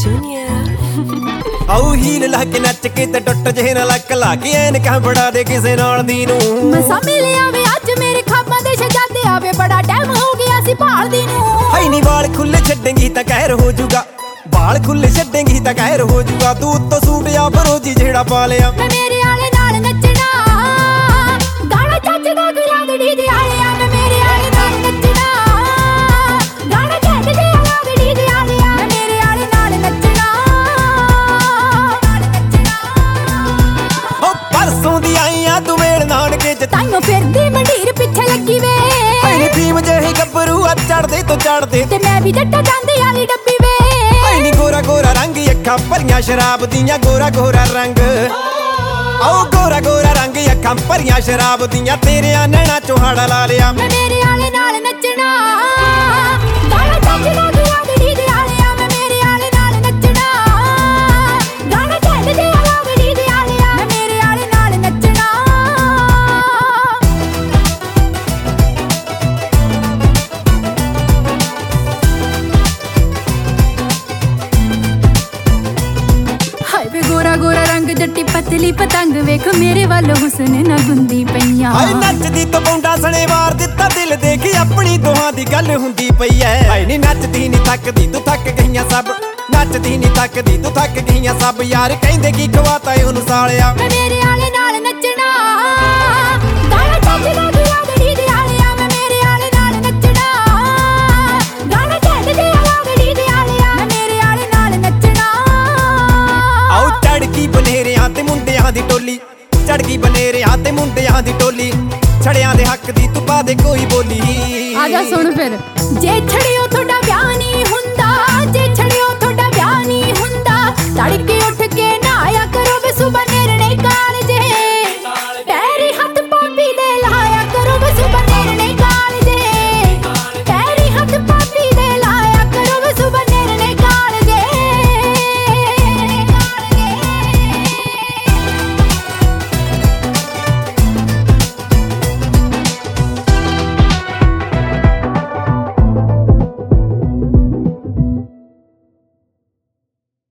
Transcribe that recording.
ਆਉ ਹੀਲ ਲਾ ਕੇ ਨੱਚ ਕੇ ਤੇ ਟੁੱਟ ਜੇ ਨਾ ਲੱਕ ਲਾ ਕੇ ਐਨਕਾਂ ਬੜਾ ਦੇ ਕਿਸੇ ਨਾਲ ਦੀ ਨੂੰ ਮਸਾ ਮਿਲਿਆ ਵੇ ਅੱਜ ਮੇਰੇ ਖਾਬਾਂ ਦੇ ਸ਼ਹਜ਼ਾਦੇ ਆਵੇ ਬੜਾ ਟਾਈਮ ਹੋ ਗਿਆ ਸੀ ਭਾਲਦੀ ਨੂੰ ਹਾਈ ਨੀ ਵਾਲ ਖੁੱਲੇ ਛੱਡੇਂਗੀ ਤਾਂ ਕਹਿਰ ਹੋ ਜੂਗਾ ਵਾਲ ਖੁੱਲੇ ਛੱਡੇਂਗੀ ਤਾਂ ਕਹਿਰ ਹੋ ਜੂਗਾ ਤੂੰ ਉੱਤੋਂ ਸੂਟ ਆ ਫਰੋਜੀ ਜਿਹੜਾ ਪਾ ਲਿਆ ਮੈਂ ਮੇਰੇ ਆਲੇ ਨਾਲ ਨੱਚਣਾ ਗਾਣਾ ਚੱਜਦਾ ਗੁਲਾਗੜੀ ਦੇ ਆਲਿਆ ਮੈਂ ਮੇਰੇ ਆਲੇ ਨਾਲ ਨੱਚਣਾ ਗਾਣਾ ਚੱਜਦਾ ਗੁਲਾਗੜੀ ਦੇ ਆਲਿਆ ਮੈਂ ਮੇਰੇ ਆਲੇ ਨਾਲ ਨੱਚਣਾ ਓ ਪਰਸੋਂ ਦੀ ਆਈ ਆ ਤੂੰ ਮੇਲ ਨਾਨਕੇ ਚ ਤਾਈਓ ਫਿਰਦੀ ਮੰਡੀਰ ਪਿੱਛੇ ਲੱਗੀ ਵੇ ਹਾਈ ਨੀ ਫੀਮ ਜਿਹੀ ਗੱਭਰੂ ਆ ਚੜਦੇ ਤੋਂ ਚੜਦੇ ਤੇ ਮੈਂ ਵੀ ਜੱਟਾ ਜਾਂਦੀ ਵਾਲੀ ਡੱਬੀ ਵੇ ਹਾਈ ਨੀ ਗੋਰਾ ਗੋਰਾ ਰੰਗ ਅੱਖਾਂ ਭਰੀਆਂ ਸ਼ਰਾਬ ਦੀਆਂ ਗੋਰਾ ਗੋਰਾ ਰੰਗ ਆਓ ਗੋਰਾ ਗੋਰਾ ਰੰਗ ਅੱਖਾਂ ਭਰੀਆਂ ਸ਼ਰਾਬ ਦੀਆਂ ਤੇਰਿਆਂ ਨੈਣਾ ਚੋਂ ਹਾੜਾ ਲਾ ਲਿਆ ਮੈਂ ਮੇਰੇ ਆਲੇ ਨਾਲ ਨੱਚਣਾ ਗਾਣਾ ਚੱਜਦਾ ਗੁਲਾਗੜੀ ਦੇ ਆਲਿਆ ਮੈਂ ਮੇਰੇ ਆਲੇ ਨਾਲ ਨੱਚਣਾ ਗਾਣਾ ਚੱਜਦਾ ਗੁਲਾਗੜੀ ਦੇ ਆਲਿਆ ਮੈਂ ਮੇਰੇ ਆਲੇ ਨਾਲ ਨੱਚਣਾ ਹਾਏ ਵੇ ਗੋਰਾ ਗੋਰਾ ਰੰਗ ਜੱਟੀ ਪਤਲੀ ਪਤੰਗ ਵੇਖ ਮੇਰੇ ਵੱਲ ਹੁਸਨ ਨਾ ਗੁੰਦੀ ਪਈਆਂ ਹਾਏ ਨੱਚਦੀ ਤੋਂ ਪੌਂਡਾ ਸਣੇ ਵਾਰ ਦਿੱਤਾ ਦਿਲ ਦੇਖ ਆਪਣੀ ਦੋਹਾਂ ਦੀ ਗੱਲ ਹੁੰਦੀ ਪਈ ਐ ਹਾਏ ਨੀ ਨੱਚਦੀ ਨੀ ਥੱਕਦੀ ਤੂੰ ਥੱਕ ਗਈਆਂ ਸਭ ਨੱਚਦੀ ਨੀ ਥੱਕਦੀ ਤੂੰ ਥੱਕ ਗਈਆਂ ਸਭ ਯਾਰ ਕਹਿੰਦੇ ਕੀ ਖਵਾਤਾ ਉਹਨੂੰ ਸਾਲਿਆ ਮੈਂ ਮੇਰੇ ਆਲੇ ਨਾਲ ਨੱਚਣਾ ਗਾਣਾ ਚੱਜਦਾ ਗੁਲਾਗੜੀ ਦੇ ਆਲਿਆ ਮੈਂ ਮੇਰੇ ਆਲੇ ਨਾਲ ਨੱਚਣਾ ਗਾਣਾ ਚੱਜਦਾ ਗੁਲਾਗੜੀ ਦੇ ਆਲਿਆ ਮੈਂ ਮੇਰੇ ਆਲੇ ਨਾਲ ਨੱਚਣਾ ਆਓ ਚੜ ਗਈ ਬਨੇਰਿਆਂ ਤੇ ਮੁੰਡਿਆਂ ਦੀ ਟੋਲੀ ਚੜ ਗਈ ਬਨੇਰਿਆਂ ਤੇ ਮੁੰਡਿਆਂ ਦੀ ਟੋਲੀ ਛੜਿਆਂ ਦੇ ਹੱਕ ਦੀ ਤੂੰ ਪਾ ਦੇ ਕੋਈ ਬੋਲੀ ਆ ਜਾ ਸੁਣ ਫਿਰ ਜੇ ਛੜਿਓ ਤੁਹਾਡਾ ਵਿਆਹ ਨਹੀਂ ਹੁੰਦਾ ਜੇ ਛੜਿਓ ਤੁਹਾਡਾ ਵਿਆਹ ਨਹੀਂ ਹੁੰਦਾ ਤੜਕੇ